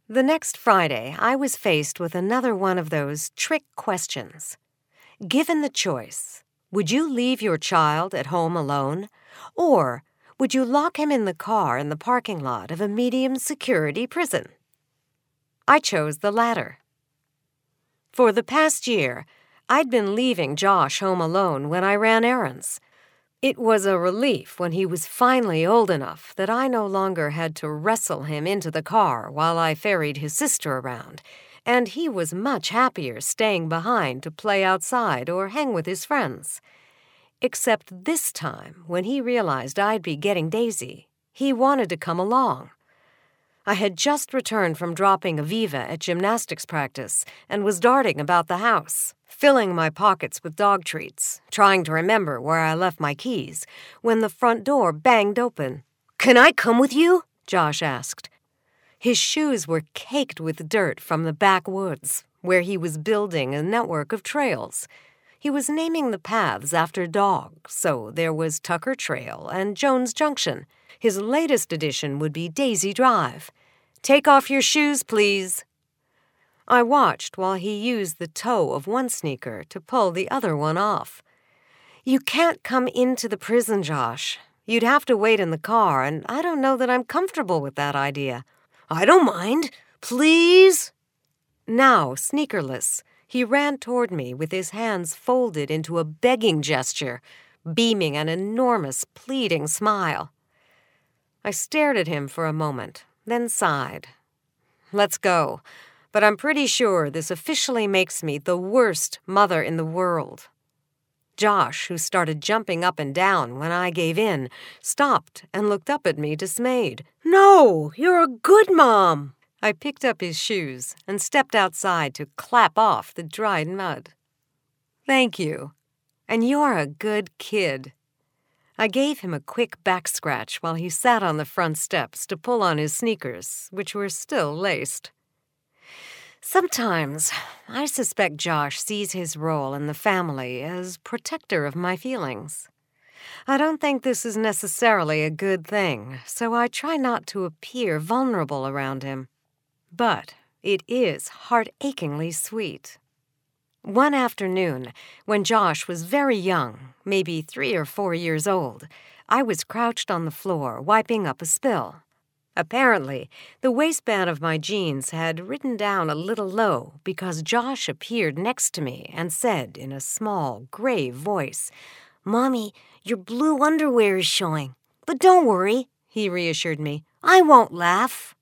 The next Friday, I was faced with another one of those trick questions. Given the choice, would you leave your child at home alone, or would you lock him in the car in the parking lot of a medium-security prison? I chose the latter. For the past year, I'd been leaving Josh home alone when I ran errands. It was a relief when he was finally old enough that I no longer had to wrestle him into the car while I ferried his sister around, and he was much happier staying behind to play outside or hang with his friends. Except this time, when he realized I'd be getting Daisy, he wanted to come along. I had just returned from dropping Aviva at gymnastics practice and was darting about the house, filling my pockets with dog treats, trying to remember where I left my keys, when the front door banged open. "Can I come with you?" Josh asked. His shoes were caked with dirt from the backwoods, where he was building a network of trails. He was naming the paths after dogs, so there was Tucker Trail and Jones Junction. His latest addition would be Daisy Drive. "Take off your shoes, please." I watched while he used the toe of one sneaker to pull the other one off. "You can't come into the prison, Josh. You'd have to wait in the car, and I don't know that I'm comfortable with that idea." "I don't mind. Please?" Now, sneakerless, he ran toward me with his hands folded into a begging gesture, beaming an enormous, pleading smile. I stared at him for a moment, then sighed. "Let's go, but I'm pretty sure this officially makes me the worst mother in the world." Josh, who started jumping up and down when I gave in, stopped and looked up at me dismayed. "No, you're a good mom." I picked up his shoes and stepped outside to clap off the dried mud. "Thank you. And you're a good kid." I gave him a quick back scratch while he sat on the front steps to pull on his sneakers, which were still laced. Sometimes, I suspect Josh sees his role in the family as protector of my feelings. I don't think this is necessarily a good thing, so I try not to appear vulnerable around him. But it is heart-achingly sweet. One afternoon, when Josh was very young, maybe 3 or 4 years old, I was crouched on the floor wiping up a spill. Apparently, the waistband of my jeans had ridden down a little low because Josh appeared next to me and said in a small, grave voice, "Mommy, your blue underwear is showing. But don't worry," he reassured me. "I won't laugh."